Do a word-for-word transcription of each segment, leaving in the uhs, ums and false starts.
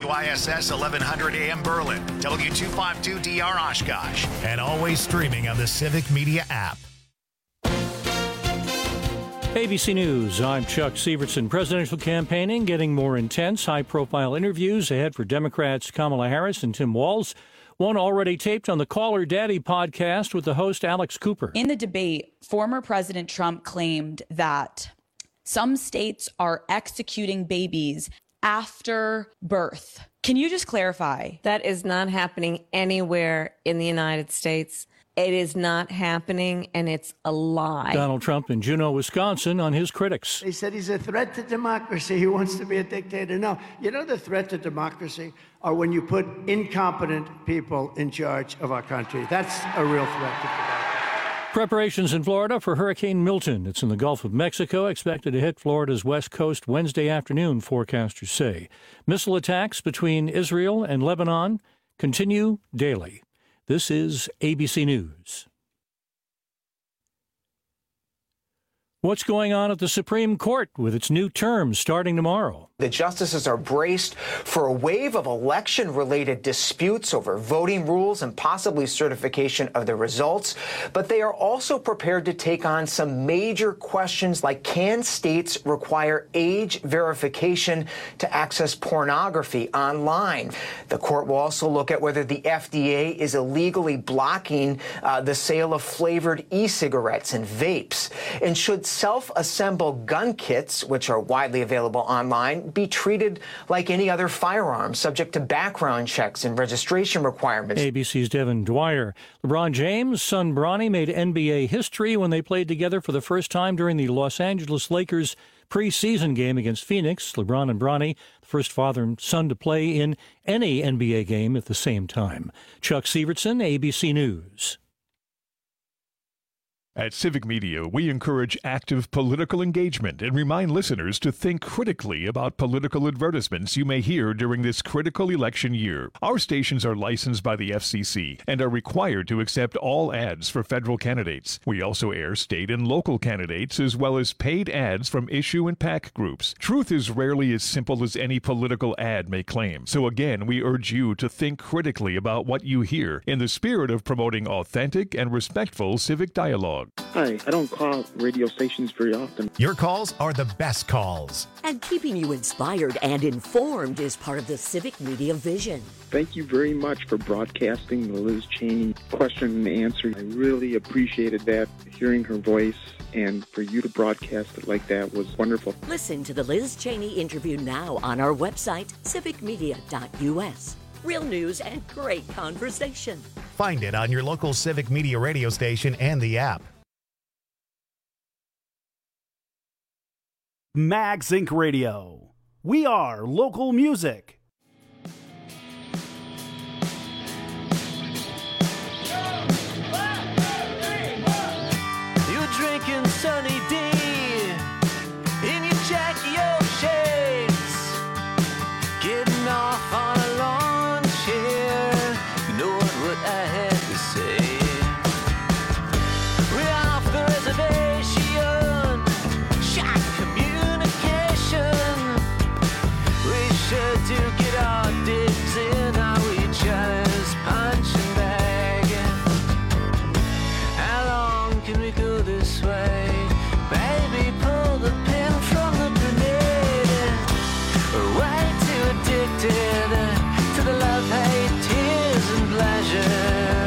I S S eleven hundred A M Berlin, W two fifty-two D R Oshkosh, and always streaming on the Civic Media app. A B C News, I'm Chuck Sievertson. Presidential campaigning getting more intense. High-profile interviews ahead for Democrats Kamala Harris and Tim Walz. One already taped on the Call Her Daddy podcast with the host Alex Cooper. In the debate, former President Trump claimed that some states are executing babies after birth. Can you just clarify? That is not happening anywhere in the United States. It is not happening, and it's a lie. Donald Trump in Juneau, Wisconsin, on his critics. They said he's a threat to democracy. He wants to be a dictator. No, you know the threat to democracy are when you put incompetent people in charge of our country. That's a real threat to democracy. Preparations in Florida for Hurricane Milton. It's in the Gulf of Mexico, expected to hit Florida's west coast Wednesday afternoon, forecasters say. Missile attacks between Israel and Lebanon continue daily. This is A B C News. What's going on at the Supreme Court with its new term starting tomorrow? The justices are braced for a wave of election-related disputes over voting rules and possibly certification of the results. But they are also prepared to take on some major questions like, can states require age verification to access pornography online? The court will also look at whether the F D A is illegally blocking uh, the sale of flavored e-cigarettes and vapes. And should self-assemble gun kits, which are widely available online, be treated like any other firearm, subject to background checks and registration requirements. A B C's Devin Dwyer. LeBron James' son Bronny made N B A history when they played together for the first time during the Los Angeles Lakers preseason game against Phoenix. LeBron and Bronny, the first father and son to play in any N B A game at the same time. Chuck Sievertson, A B C News. At Civic Media, we encourage active political engagement and remind listeners to think critically about political advertisements you may hear during this critical election year. Our stations are licensed by the F C C and are required to accept all ads for federal candidates. We also air state and local candidates as well as paid ads from issue and PAC groups. Truth is rarely as simple as any political ad may claim. So again, we urge you to think critically about what you hear in the spirit of promoting authentic and respectful civic dialogue. Hi, I don't call radio stations very often. Your calls are the best calls. And keeping you inspired and informed is part of the Civic Media vision. Thank you very much for broadcasting the Liz Cheney question and answer. I really appreciated that, hearing her voice, and for you to broadcast it like that was wonderful. Listen to the Liz Cheney interview now on our website, civic media dot U S. Real news and great conversation. Find it on your local Civic Media radio station and the app. Mags Incorporated. Radio. We are local music. You're drinking Sunny D in your Jackie O shades, getting off on a lawn chair. You know what, what I had to say? We're off the reservation, shot communication. We sure do get our dibs in our each other's punching bag. How long can we go this way? Baby, pull the pin from the grenade. We're way too addicted to the love, hate, tears, and pleasure.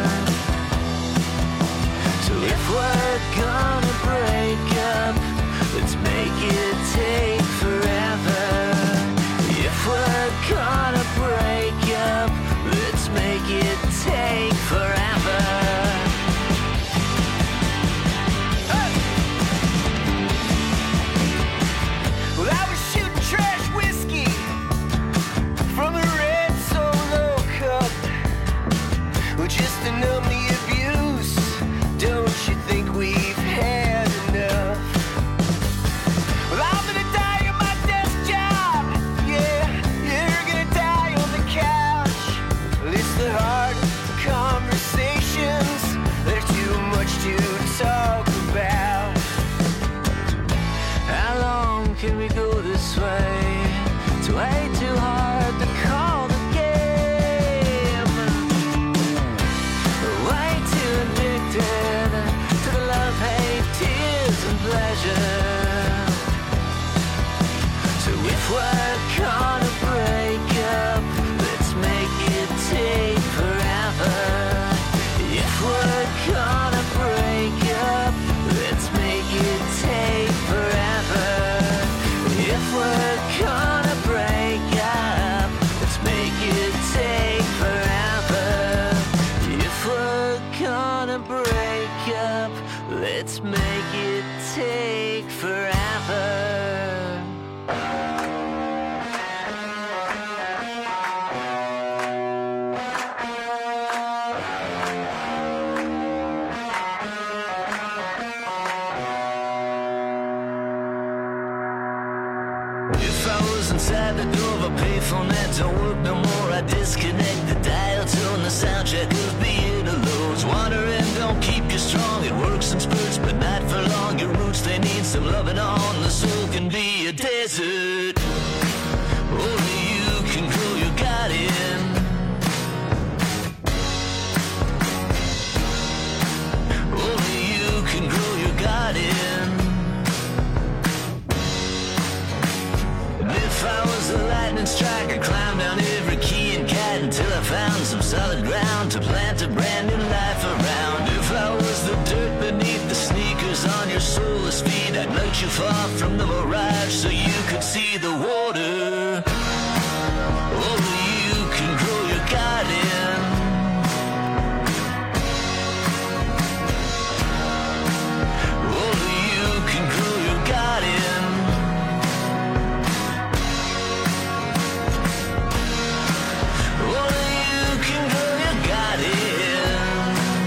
So if we're gonna break up, let's make it take forever. If we're gonna break up, let's make it take forever. Hey! Well, I was shooting trash whiskey from a red Solo cup, well, just to numb the abuse. Don't you think we've had enough? Well, I'm gonna die in my desk job. Yeah, you're gonna die phone that don't work no more. I disconnect the dial tone, the soundtrack of the interludes. Wandering don't keep you strong. It works in spurts, but not for long. Your roots, they need some loving on. The soul can be a desert. Only you can grow your garden. Only you can grow your garden. If I was a lightning strike, I'd climb down every key and cat until I found some solid ground to plant a brand new life around. If I was the dirt beneath the sneakers on your soulless feet, I'd let you far from the mirage so you could see the water. Only you can grow your garden. Only you can grow your garden. Only you can grow your garden.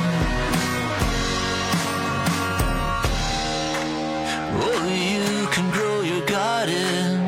Only you can grow your garden.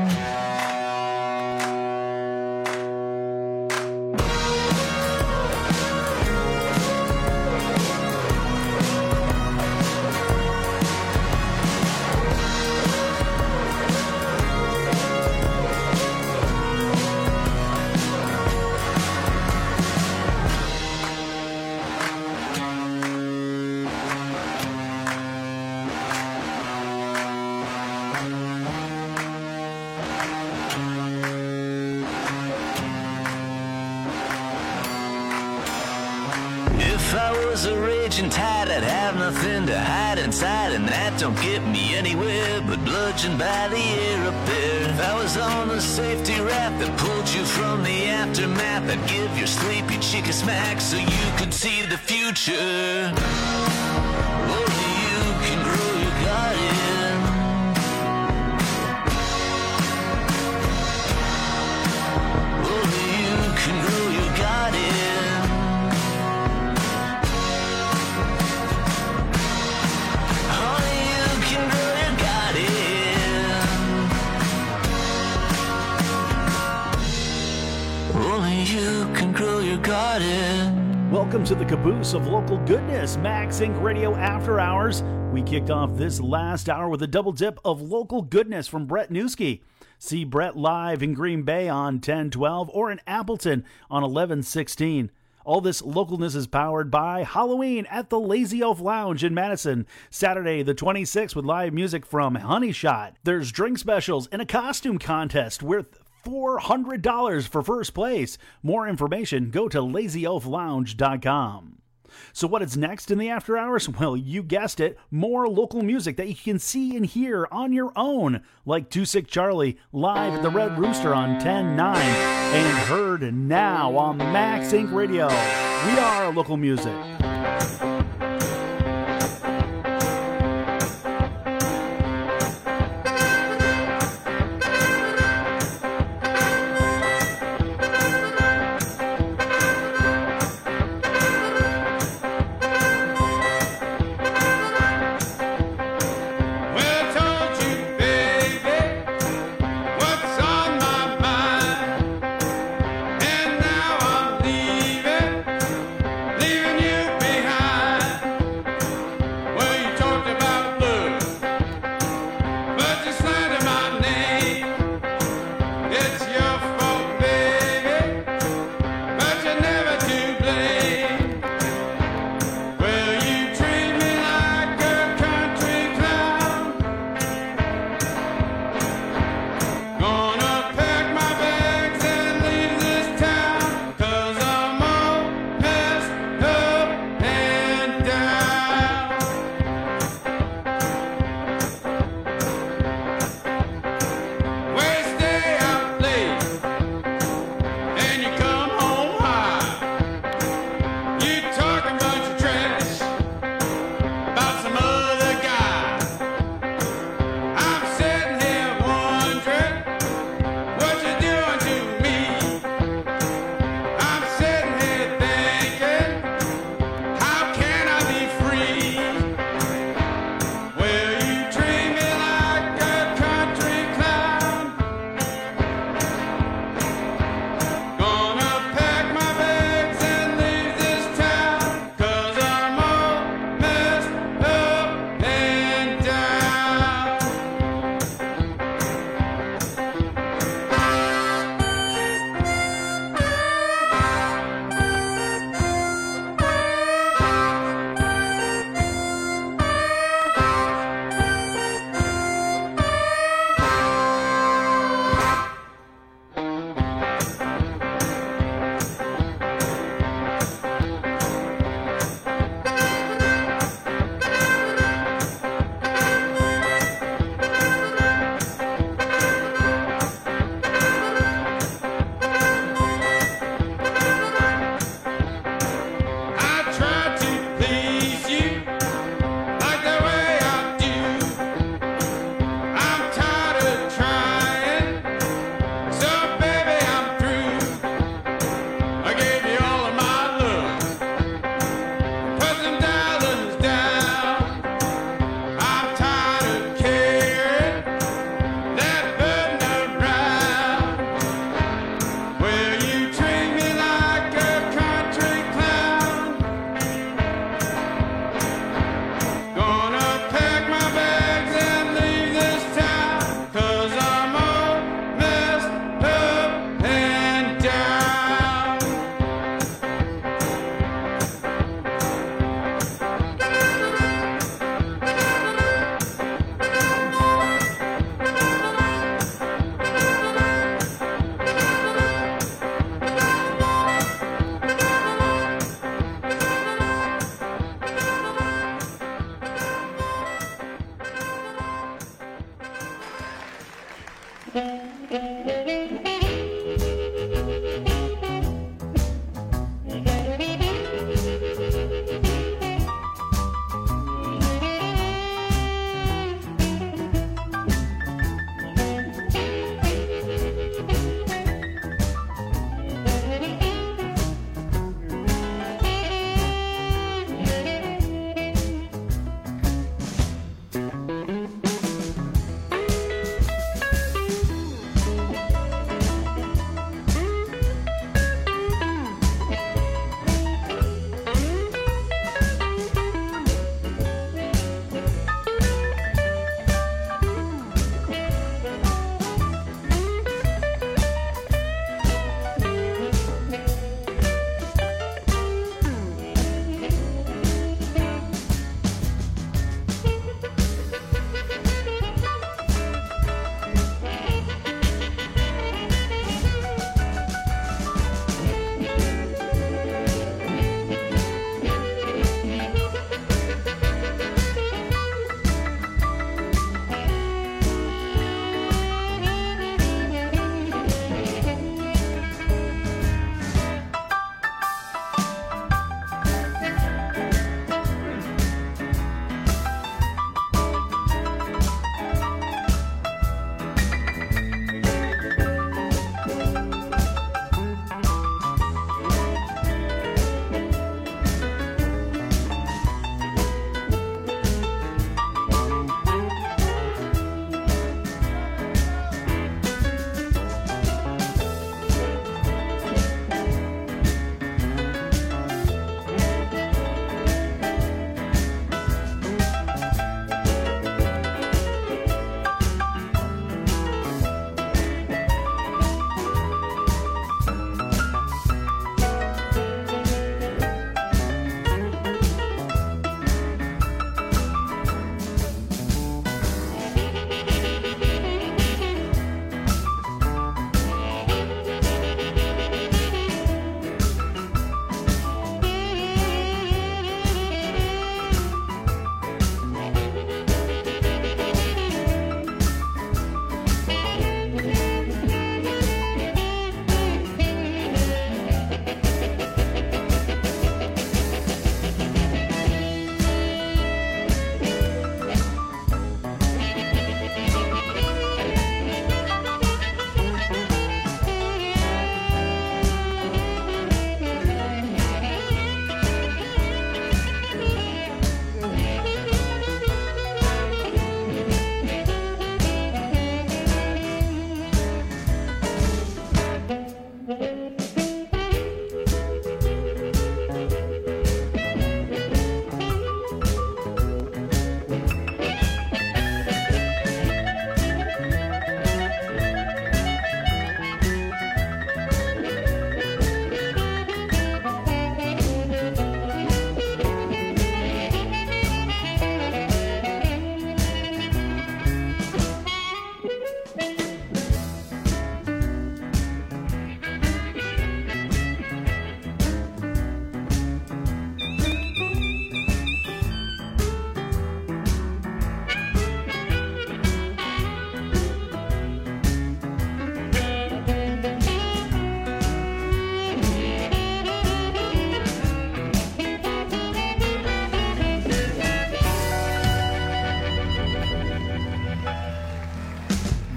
If I was a raging tide, I'd have nothing to hide inside, and that don't get me anywhere but bludgeoned by the air up there. If I was on a safety raft that pulled you from the aftermath, I'd give your sleepy chick a smack so you could see the future. Only you can grow your garden. Only you can grow your garden. Only you can grow your garden. Only you can grow your garden. Welcome to the caboose of local goodness, Max Inc Radio After Hours. We kicked off this last hour with a double dip of local goodness from Brett Newski. See Brett live in Green Bay on ten twelve or in Appleton on eleven sixteen. All this localness is powered by Halloween at the Lazy Elf Lounge in Madison. Saturday the twenty-sixth with live music from Honey Shot. There's drink specials and a costume contest worth four hundred dollars for first place. More information, go to lazy elf lounge dot com. So what is next in the After Hours? Well, you guessed it, more local music that you can see and hear on your own, like Too Sick Charlie live at the Red Rooster on ten nine, and heard now on Max Inc Radio. We are local music. Leaving you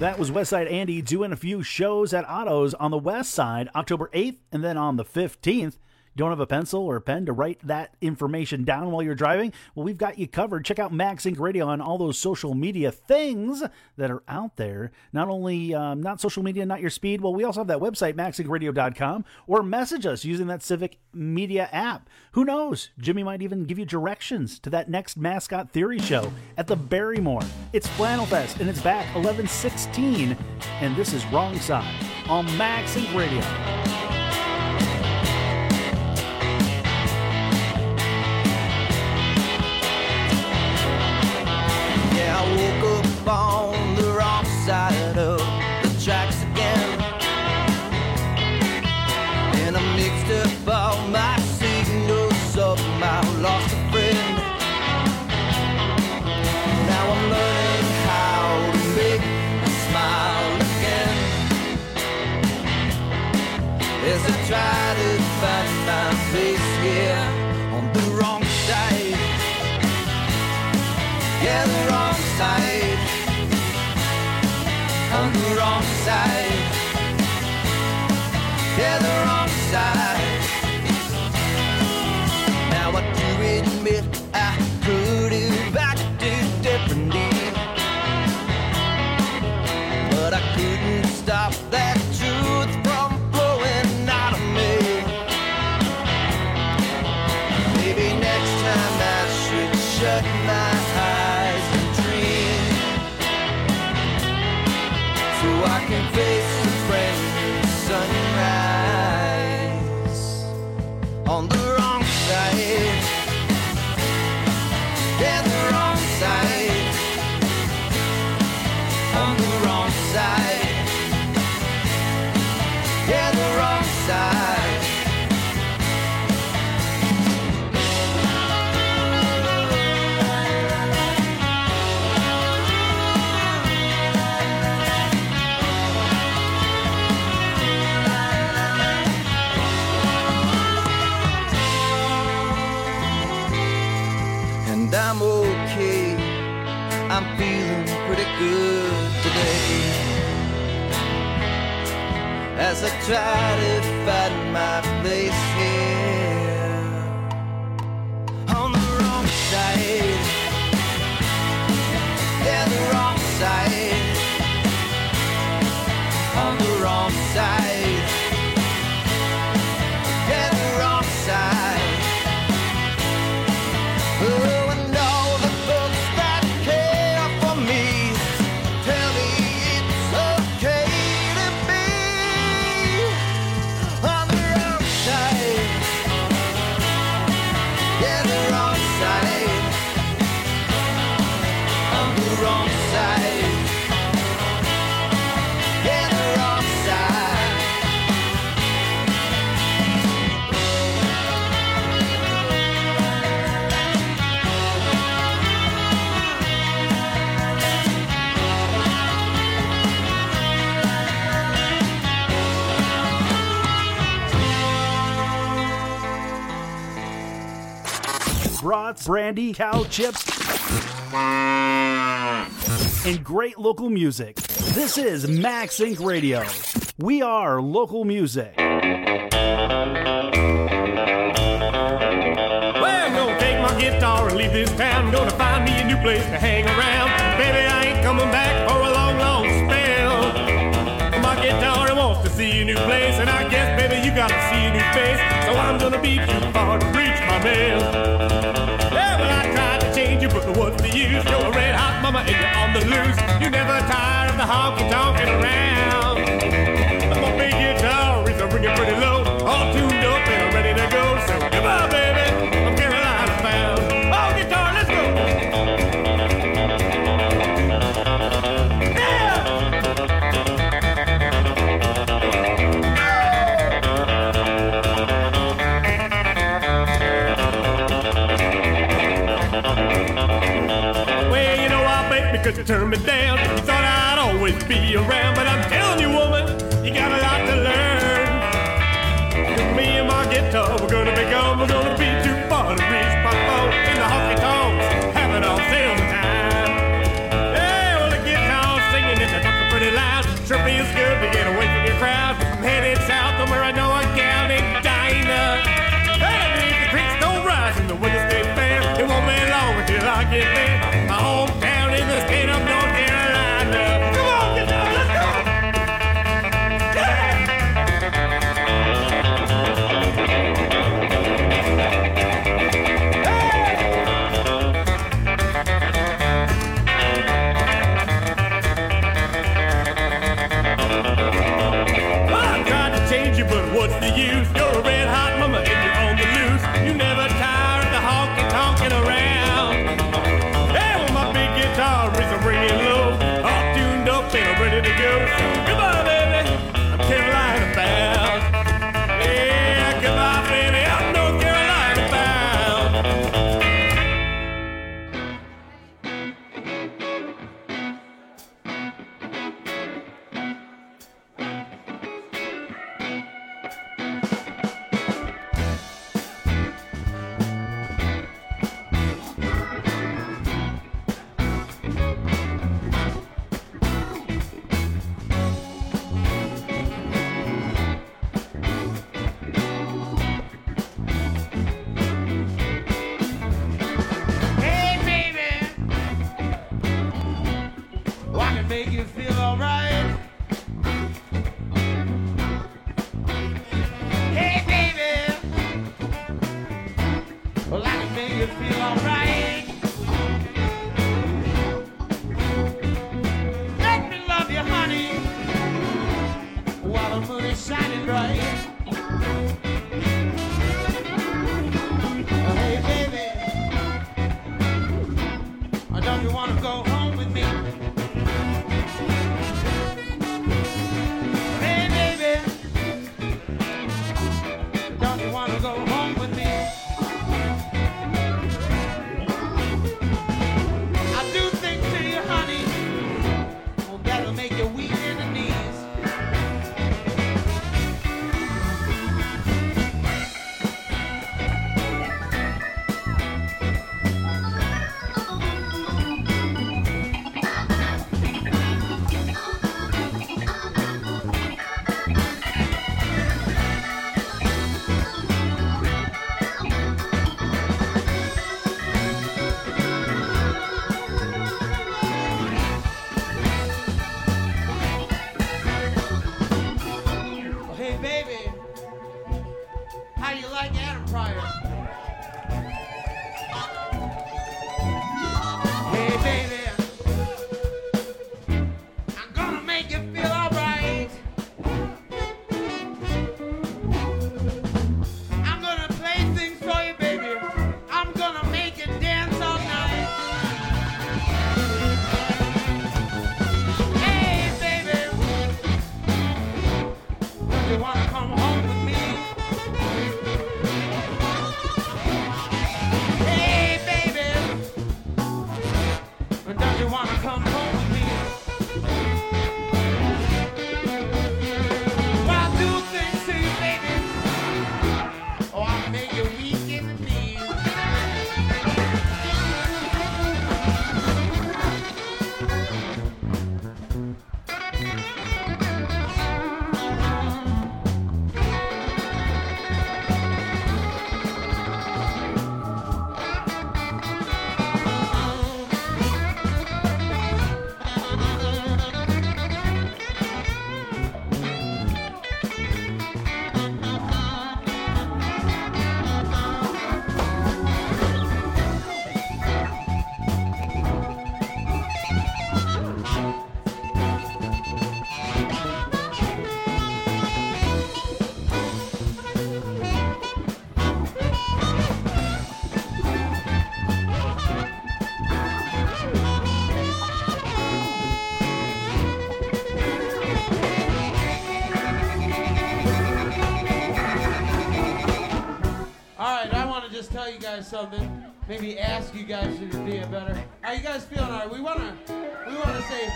That was Westside Andy doing a few shows at Otto's on the west side, October eighth, and then on the fifteenth. Don't have a pencil or a pen to write that information down while you're driving? Well, we've got you covered. Check out Max Inc Radio on all those social media things that are out there. Not only um, not social media, not your speed. Well, we also have that website, max inc radio dot com, or message us using that Civic Media app. Who knows? Jimmy might even give you directions to that next Mascot Theory show at the Barrymore. It's Flannel Fest, and it's back eleven sixteen, and this is Wrong Side on Max Inc Radio. I woke up on the wrong side of the tracks again, and I mixed up all my signals, somehow lost a friend. Now I'm learning how to make a smile again, as I try to find my place here on the wrong side. Yeah, the wrong side, on the wrong side, yeah, the wrong side. Now I do admit I could have acted differently, but I couldn't stop that truth from flowing out of me. Maybe next time I should shut my eyes and dream, so I can face the brand new sunrise on the wrong side. Yeah, the wrong side, on the wrong side. Yeah, the wrong side. And I'm okay, I'm feeling pretty good today, as I try to find my place here on the wrong side. Yeah, the wrong side, on the wrong side. Yeah, the wrong side. Oh, and all the folks that care for me tell me it's okay to be on the wrong side. Yeah, the wrong side, on the wrong side. Yeah, the wrong side. Brats, brandy, cow chips, and great local music. This is Max Inc Radio. We are local music. Well, I'm gonna take my guitar and leave this town. I'm gonna find me a new place to hang around. Baby, I ain't coming back for a long, long spell. My guitar wants to see a new place, and I guess, baby, you gotta see a new face. So I'm gonna be too far to reach my mail. Yeah, well, I tried to change you, but what's the use? You're a red hot mama and you're on the loose. You never tire of the honky-tonkin' around. My big guitar is ringing pretty low, all tuned up and ready to go. So come on, baby, I'm Carolina bound. Oh, guitar, let's go. Well, you know I bet because you turned me down. You thought I'd always be around, but I'm telling you, woman, you got a lot to learn. Me and my guitar, we're gonna be gone. We're gonna be too far to reach my phone in the honky tonks, have it all sale time. Hey, well, the guitar singing in the dark pretty loud. You're a red hot mama and you're on the loose. You never tire of the honky tonkin' around. Hey, well, my big guitar is ringing low, all tuned up and I'm ready to go. So goodbye, baby, I'm Carolina bound. Yeah, goodbye, baby, I'm North Carolina bound. Hey, baby, well, I can make you feel alright. Hey, baby, well, I can make you feel alright. Let me love you, honey, while the moon is shining bright. Hey, baby, don't you wanna go home with me? Hey, baby, don't you wanna go home with me? I do things to you, honey, well, that'll make you weak in the knees. Oh, hey, baby, how you like Adam Pryor? Hey, baby, I'm gonna make you feel alright. I'm gonna play things for you, baby. I'm gonna make you dance all night. Hey, baby, don't you wanna come home with me? Hey, baby, don't you wanna come home with me? Well, I'll do things to you, baby. Oh, I'll make you weak in the knees. All right, I want to just tell you guys something. Maybe ask you guys to be a better. Are you guys feeling all right? We want to, we want to say,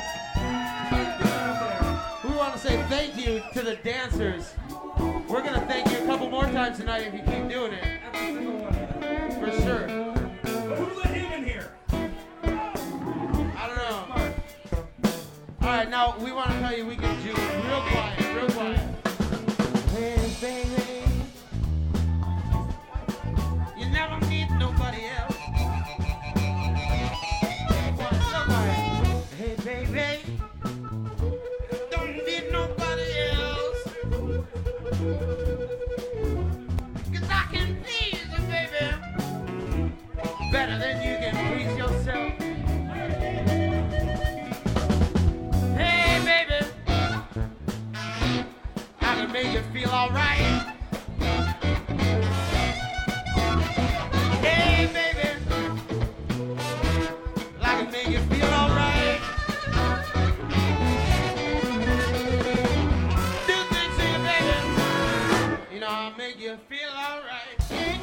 we want to say thank you to the dancers. We're gonna thank you a couple more times tonight if you keep doing it. For sure. Who let him in here? I don't know. All right, now we want to tell you we can do it real quiet, real quiet. Hey, baby. You never need nobody else. Hey, baby, don't need nobody else. 'Cause I can please you, baby, better than you can please yourself. Hey, baby, feel alright.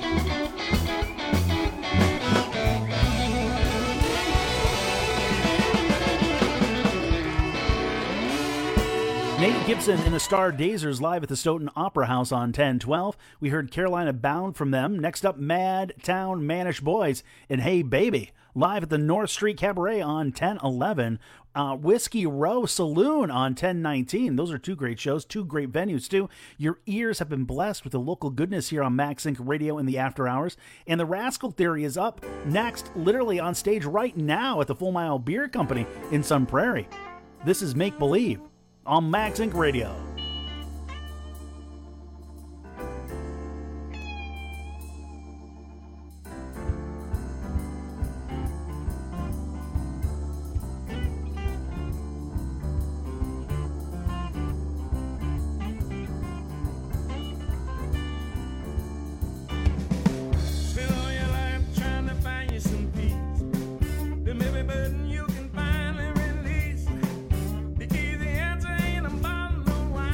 Nate Gibson and the Star Dazers live at the Stoughton Opera House on ten twelve. We heard Carolina Bound from them. Next up, Mad Town Manish Boys and Hey Baby live at the North Street Cabaret on ten eleven. Uh, Whiskey Row Saloon on ten nineteen. Those are two great shows, two great venues too. Your ears have been blessed with the local goodness here on Max Inc Radio in the after hours. And the Rascal Theory is up next, literally on stage right now at the Full Mile Beer Company in Sun Prairie. This is Make Believe on Max Inc Radio. You can finally release the easy answer in a bottle of wine.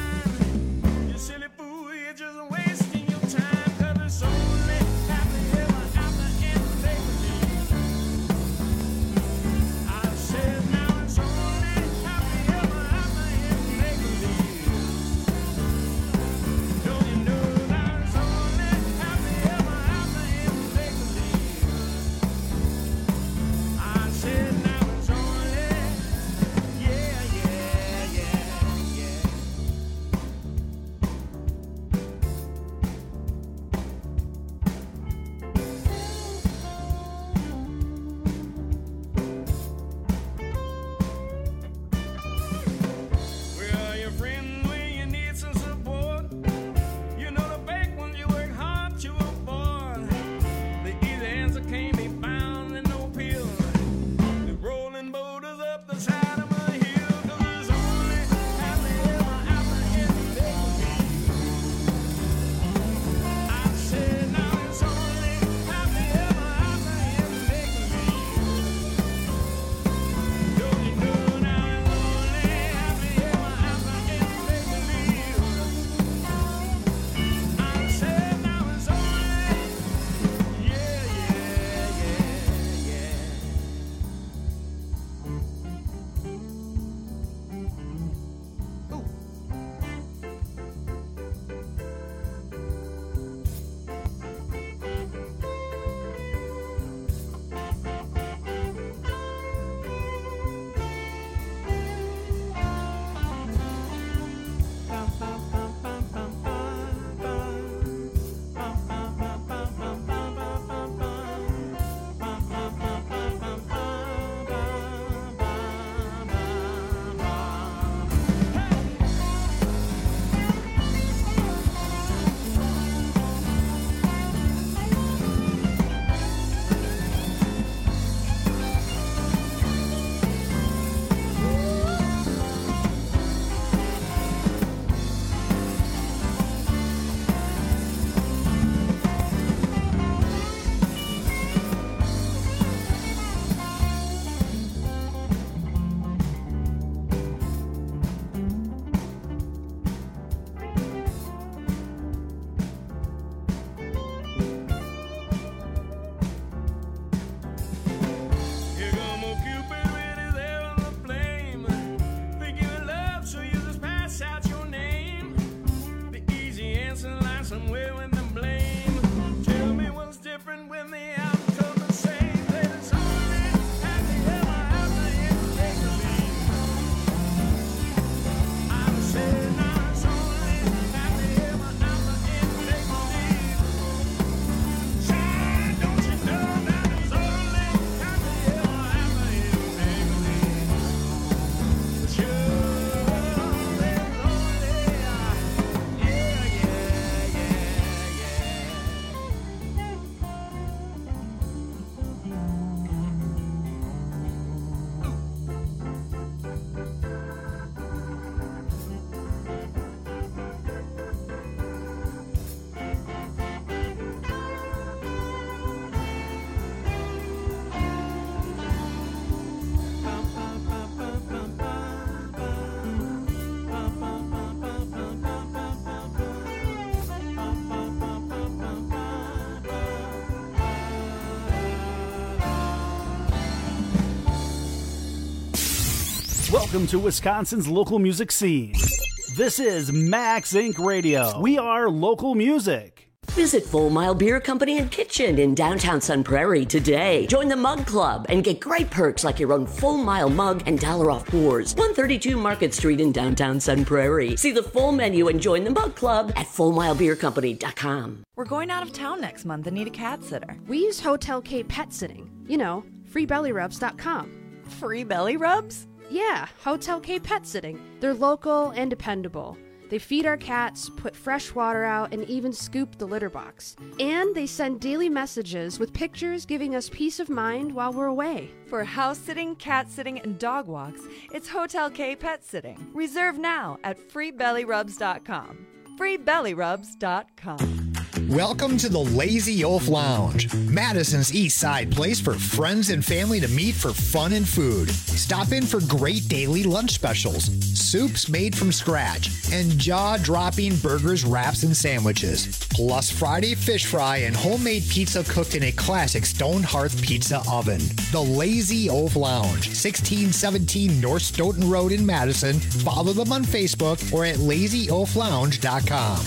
Welcome to Wisconsin's local music scene. This is Max Incorporated. Radio. We are local music. Visit Full Mile Beer Company and Kitchen in downtown Sun Prairie today. Join the Mug Club and get great perks like your own Full Mile mug and dollar off pours. one thirty-two Market Street in downtown Sun Prairie. See the full menu and join the Mug Club at full mile beer company dot com. We're going out of town next month and need a cat sitter. We use Hotel K Pet Sitting. You know, free belly rubs dot com. Free belly rubs? Yeah, Hotel K Pet Sitting. They're local and dependable. They feed our cats, put fresh water out, and even scoop the litter box. And they send daily messages with pictures giving us peace of mind while we're away. For house sitting, cat sitting, and dog walks, it's Hotel K Pet Sitting. Reserve now at free belly rubs dot com. free belly rubs dot com. Welcome to the Lazy Oaf Lounge, Madison's East Side place for friends and family to meet for fun and food. Stop in for great daily lunch specials, soups made from scratch, and jaw-dropping burgers, wraps, and sandwiches. Plus Friday fish fry and homemade pizza cooked in a classic stone hearth pizza oven. The Lazy Oaf Lounge, sixteen seventeen North Stoughton Road in Madison. Follow them on Facebook or at lazy oaf lounge dot com.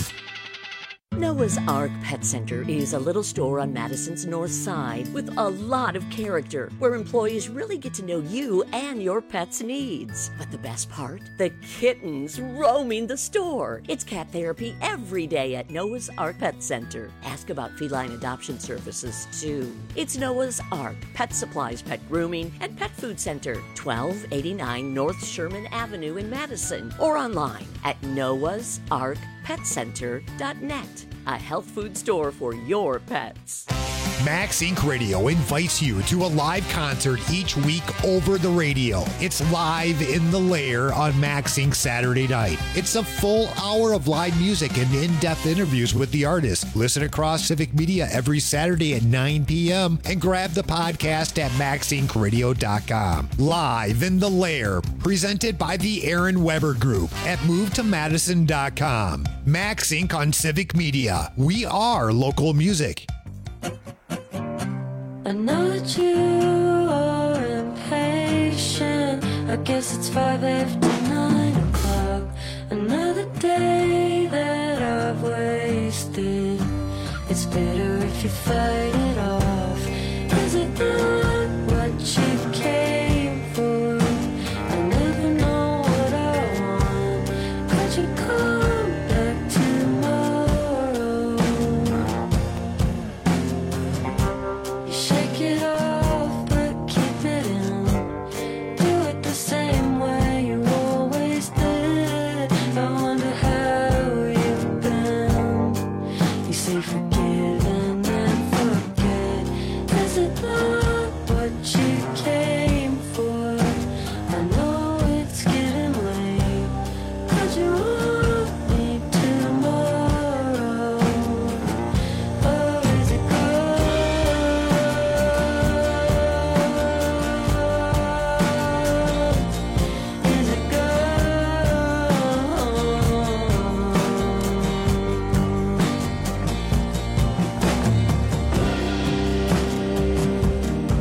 Noah's Ark Pet Center is a little store on Madison's north side with a lot of character, where employees really get to know you and your pet's needs. But the best part? The kittens roaming the store. It's cat therapy every day at Noah's Ark Pet Center. Ask about feline adoption services, too. It's Noah's Ark Pet Supplies, Pet Grooming, and Pet Food Center, twelve eighty-nine North Sherman Avenue in Madison, or online at noahs ark pet center dot net. A health food store for your pets. Max Incorporated. Radio invites you to a live concert each week over the radio. It's Live in the Lair on Max Incorporated. Saturday night. It's a full hour of live music and in-depth interviews with the artists. Listen across Civic Media every Saturday at nine p.m. and grab the podcast at max inc radio dot com. Live in the Lair, presented by the Aaron Weber Group at move to madison dot com. Max Incorporated on Civic Media. We are local music. I know that you are impatient. I guess it's five after nine o'clock. Another day that I've wasted. It's better if you fight it off. Is it not what you came for? I never know what I want. Could you come back tomorrow? You shake it off, but keep it in. Do it the same way you always did. I wonder how you've been. You say forgive and then forget. Is it not what you came for? I know it's getting late. Could you want me tomorrow? Or is it gone? Is it gone?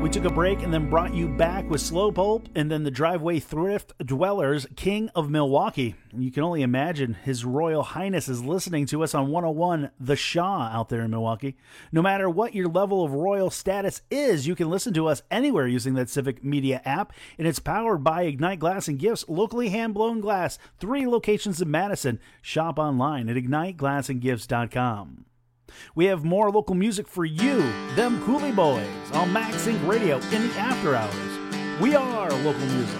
We took a break and then brought you back with Slow Pulp and then the Driveway Thrift Dwellers, King of Milwaukee. And you can only imagine His Royal Highness is listening to us on one oh one The Shaw out there in Milwaukee. No matter what your level of royal status is, you can listen to us anywhere using that Civic Media app. And it's powered by Ignite Glass and Gifts, locally hand-blown glass, three locations in Madison. Shop online at ignite glass and gifts dot com. We have more local music for you, them Cooley Boys, on Max Inc Radio in the after hours. We are local music.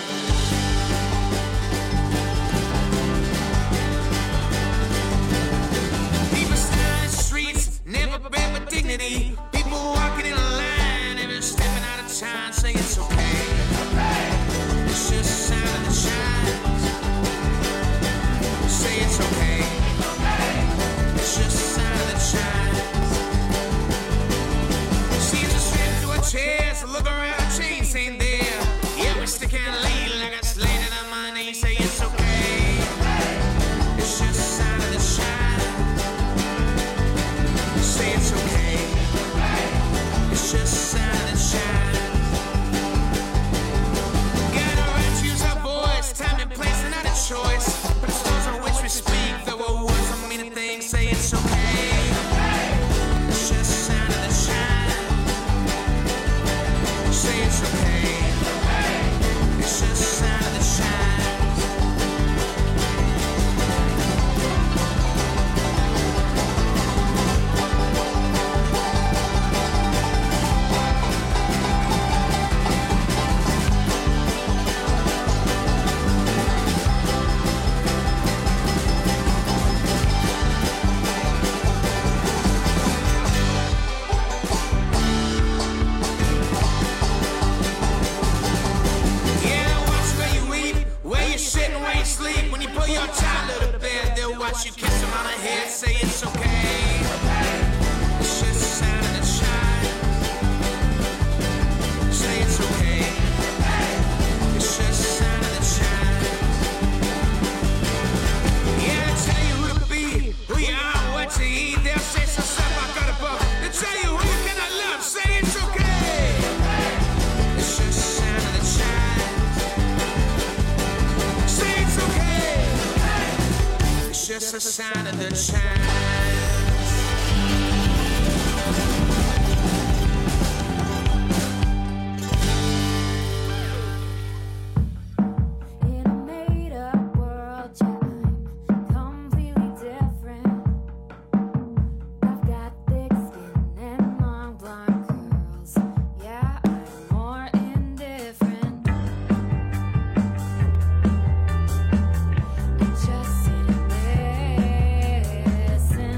People stand in the streets, never been with dignity. People walking in a line, never stepping out of time, saying it's okay. It's just a sign of the shines. Say it's okay. It's just a sign of the shines. Seems to slip through a chest, look around, chains ain't there. Yeah, we stick and lean like a slate in our money. Say it's okay. It's just a sign of the shines. Say it's okay. It's just a sign of the shines. Gotta right to use our voice, time and place, and not a choice. But it's those on which we speak, though our words don't mean a thing. Say it's okay. It's just a sign of the shine. Say it's okay. It's just a sign of the shine. Yeah, watch where you eat, where you sit and where you sleep. When you put your child to bed, they'll watch you kiss them on the head. Say it's okay. It's just a sign of the shine. Say it's okay. It's just a sign of the shine. Yeah, they'll tell you who to be, who you are, what to eat. They'll say some stuff I got above. They'll tell you who you cannot love. Say it's okay. It's just a sign of the shine. Say it's okay. It's just a sign of the shine. In a made-up world, yeah, I'm completely different. I've got thick skin and long blonde curls. Yeah, I'm more indifferent. And just sitting there, listening.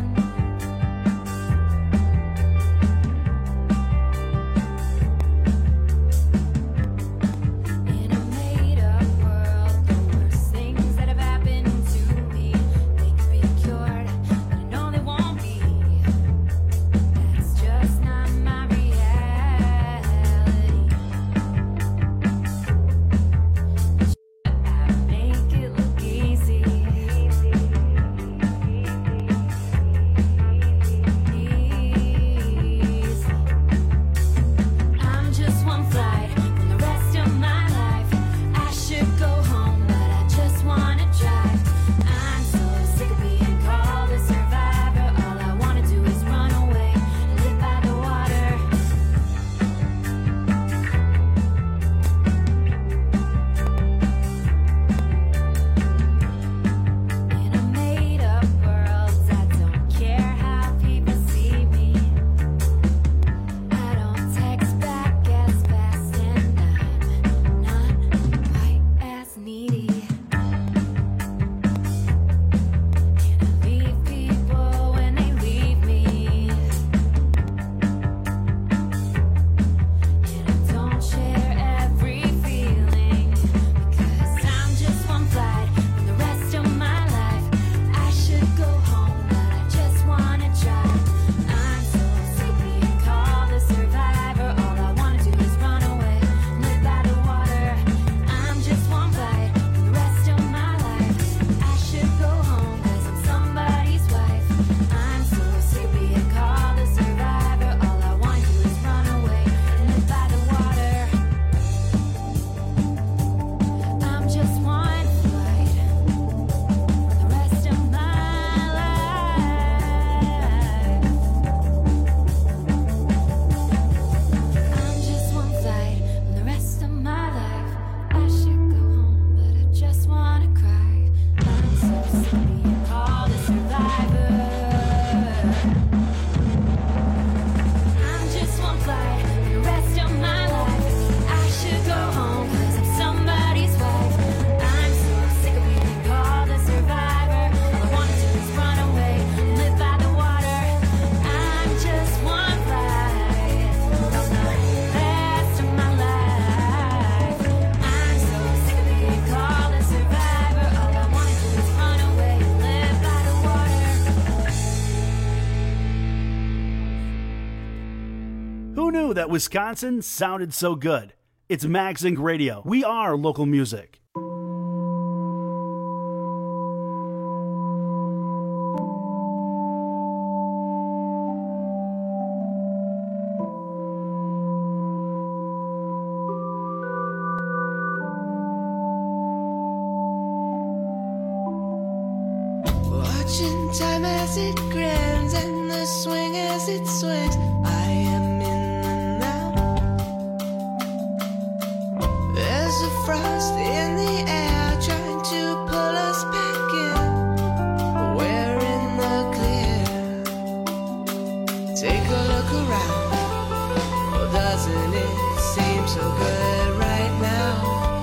Who knew that Wisconsin sounded so good? It's Max Inc Radio. We are local music. Watching time as it grins and the swing as it swings. I am in the now. There's a frost in the air trying to pull us back in. We're in the clear. Take a look around. Oh, doesn't it seem so good right now?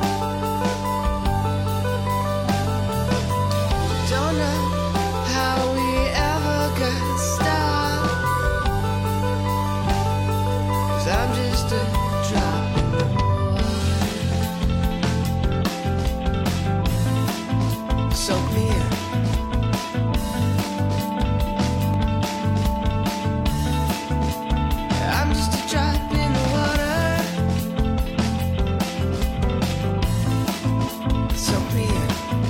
Don't know how we ever got started, 'cause I'm just a drop in the water. Soak me in. I'm just a drop in the water. Soak me in.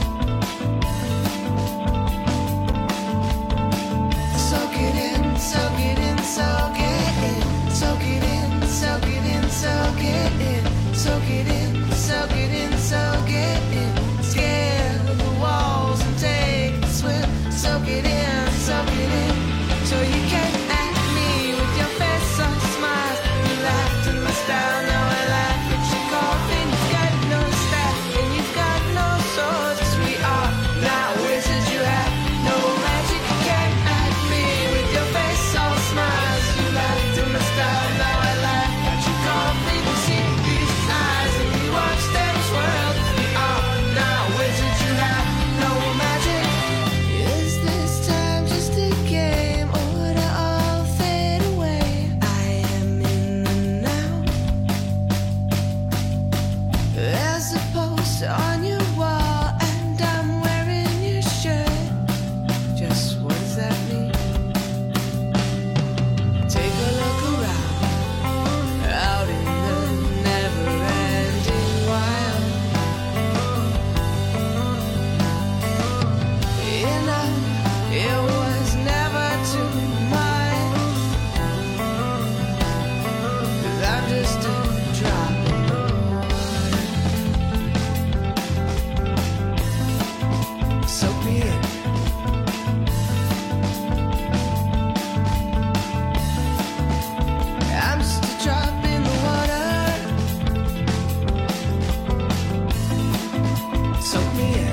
Soak it in, soak it in, soak it in, soak it in, soak it in, soak it in, soak it in, soak it in, soak it in. Scale the walls and take a swim. Soak it in, soak it in. So you came at me with your face all smiles. You laughed in my style, now I laugh at your coffin. You've got no style and you've got no swords. 'Cause we are not wizards, you have no magic. You came at me with your face all smiles. You laughed in my style, now I laugh at your coffin. You see these eyes and you watch them swirl. We are not wizards, you have no magic. Is this time just a game or would it all fade away? I am in the now. There's a post on your wall and I'm wearing your shirt. Just what does that mean? Take a look around, out in the never-ending wild. Enough, it was never too much. 'Cause I'm just a drop in the water. Soak me in. I'm just a drop in the water. Soak me in.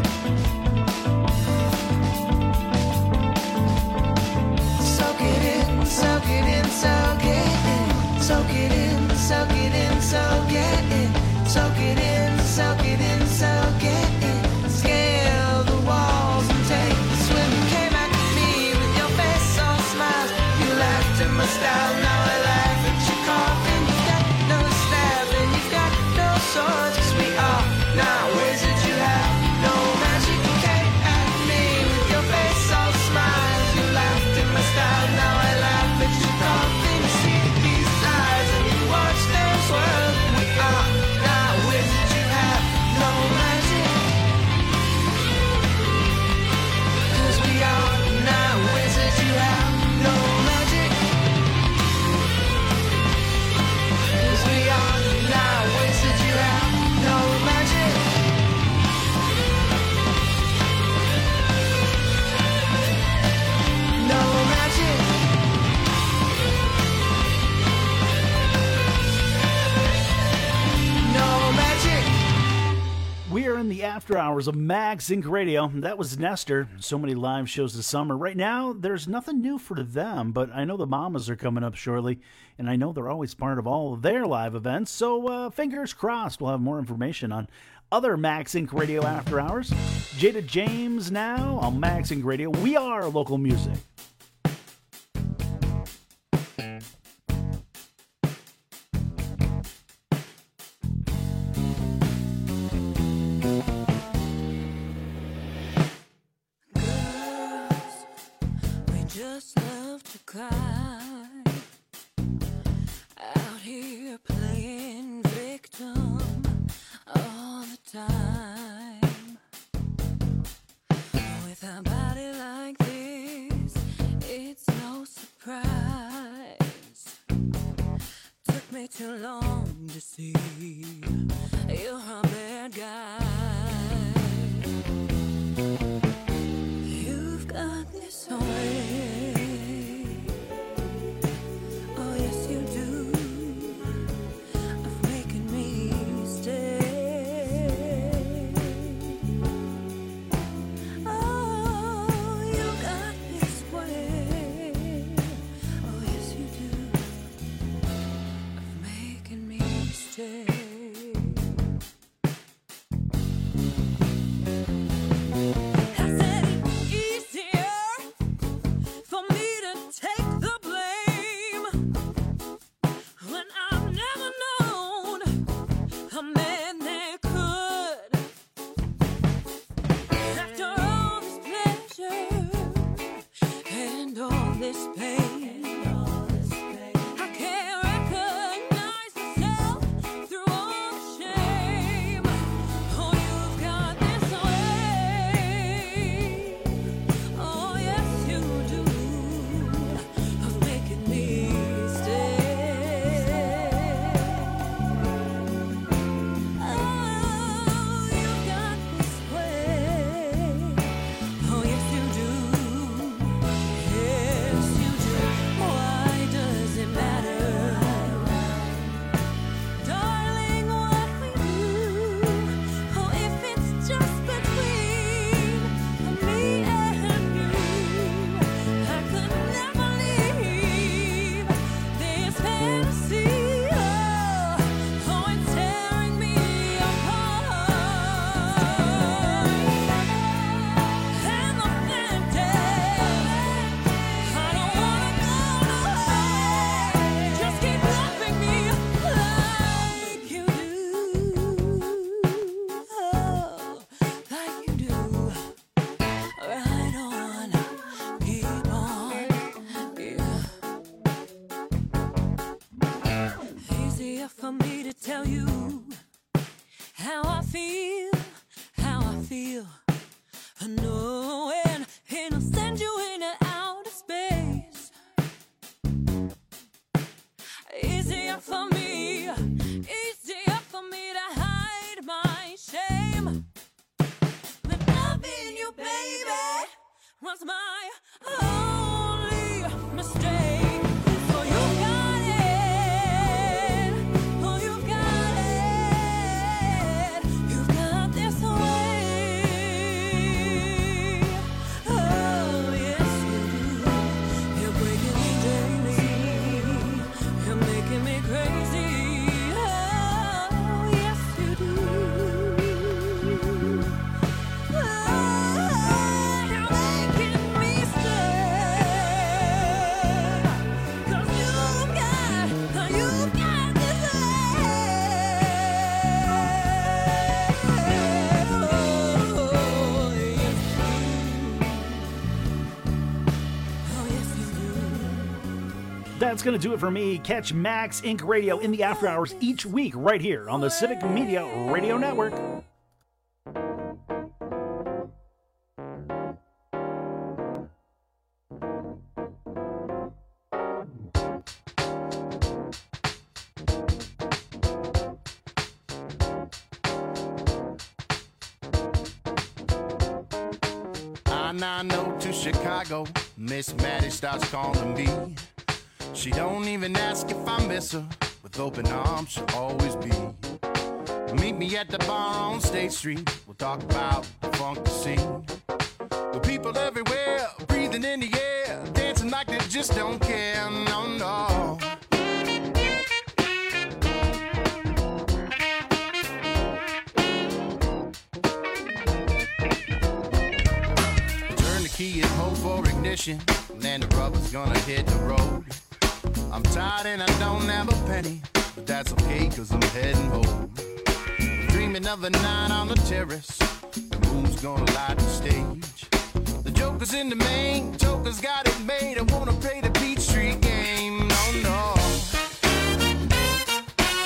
Soak it in, soak it in, soak it in. Soak it in, soak it in, soak it in. Soak it in, soak it in, soak it in. Scale the walls and take a swim. You came at me with your face all smiles. You laughed at my style, now I laugh at your coffin. You've got no stab and you've got no swords. 'Cause we are not wizards, you have no magic. You came at me with your face all smiles. You laughed at my style, now I laugh at your coffin. You see these eyes and you watch them swirl. We are not wizards, you have no magic. 'Cause we are not wizards, you have no magic. 'Cause we are not wizards, you have no magic. No magic. No magic. We are in the after hours of Max Inc Radio. That was Nestor. So many live shows this summer. Right now, there's nothing new for them, but I know the Mamas are coming up shortly, and I know they're always part of all of their live events. So uh, fingers crossed, we'll have more information on other Max Inc Radio after hours. Jada James now on Max Inc Radio. We are local music. Just love to cry. I here playing victim all the time. With a body like this, it's no surprise. Took me too long to see you're a bad guy. You've got this way. Oh yes you do, of making me stay. Oh, you got this way. Oh yes you do, of making me stay. For me to tell you how I feel, how I feel, knowing it'll send you into outer space. Easier for me, easier for me to hide my shame. But loving you, baby, was my only mistake. So you got it. That's going to do it for me. Catch Max Incorporated. Radio in the after hours each week right here on the Civic Media Radio Network. I nine oh to Chicago, Miss Maddie starts calling me. She don't even ask if I miss her. With open arms, she'll always be. Meet me at the bar on State Street. We'll talk about the funky scene. With people everywhere, breathing in the air, dancing like they just don't care. No, no. Turn the key and hold for ignition, and then the rubber's gonna hit the road. I'm tired and I don't have a penny, but that's okay cause I'm heading home. I'm dreaming of a night on the terrace, the moon's gonna light the stage. The joker's in the main, joker's got it made. I wanna play the Beach Street game, no, no.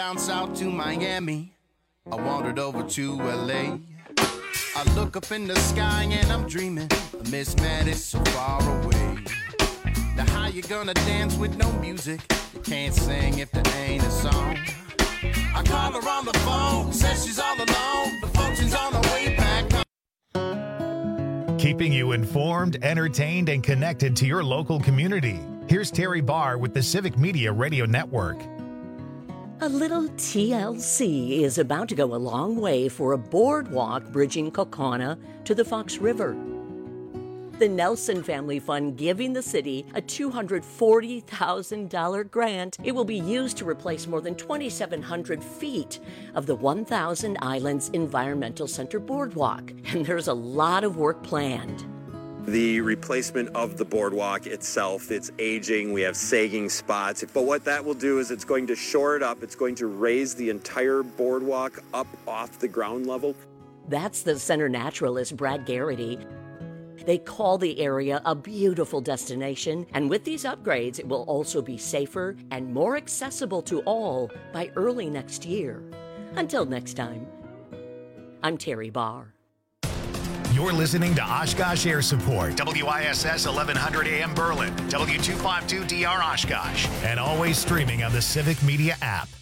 down south to Miami. I wandered over to L A. I look up in the sky and I'm dreaming of Miss Maddie so far away. Now how you gonna dance with no music? You can't sing if there ain't a song. I call her on the phone, says she's all alone. The function's on the way back home. Keeping you informed, entertained, and connected to your local community. Here's Terry Barr with the Civic Media Radio Network. A little T L C is about to go a long way for a boardwalk bridging Kaukauna to the Fox River. The Nelson Family Fund giving the city a two hundred forty thousand dollars grant. It will be used to replace more than twenty-seven hundred feet of the one thousand Islands Environmental Center boardwalk, and there's a lot of work planned. The replacement of the boardwalk itself, it's aging, we have sagging spots, but what that will do is it's going to shore it up, it's going to raise the entire boardwalk up off the ground level. That's the center naturalist Brad Garrity. They call the area a beautiful destination, and with these upgrades, it will also be safer and more accessible to all by early next year. Until next time, I'm Terry Barr. You're listening to Oshkosh Air Support, W I S S eleven hundred A M Berlin, W two fifty-two D R Oshkosh, and always streaming on the Civic Media app.